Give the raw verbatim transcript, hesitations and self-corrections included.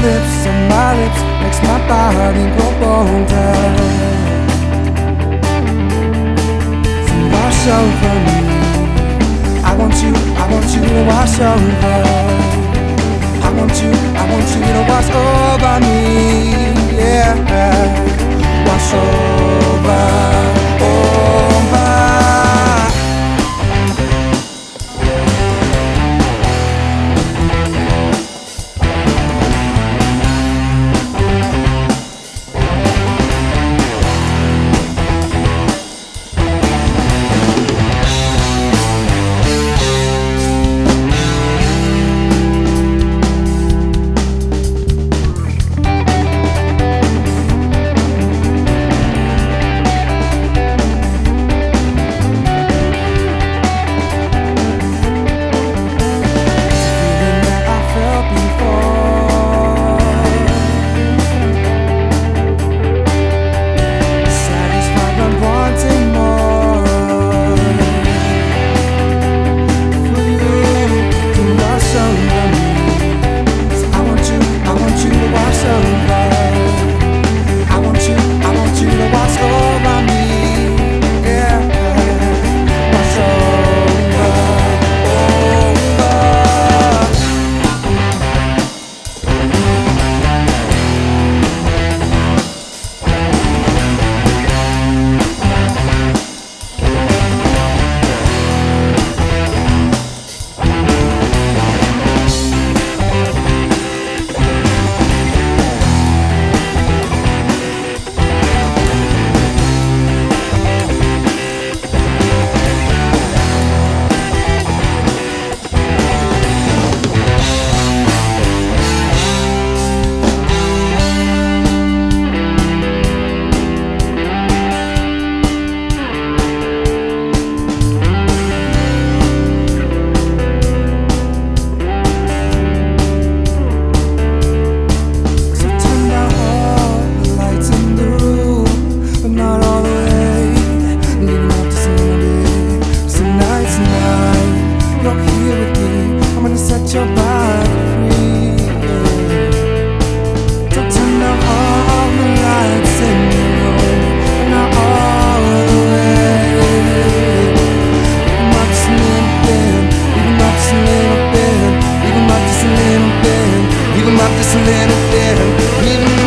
lips on my lips makes my body grow bolder. So wash over me. I want you, I want you to wash over. I want you, I want you to wash over me. Yeah, wash over, over. Your body free, yeah. So turn down all the lights in your room, and not all the way. Even up just a little bit, even up just a little bit, even up just a little bit, even up just a little bit, even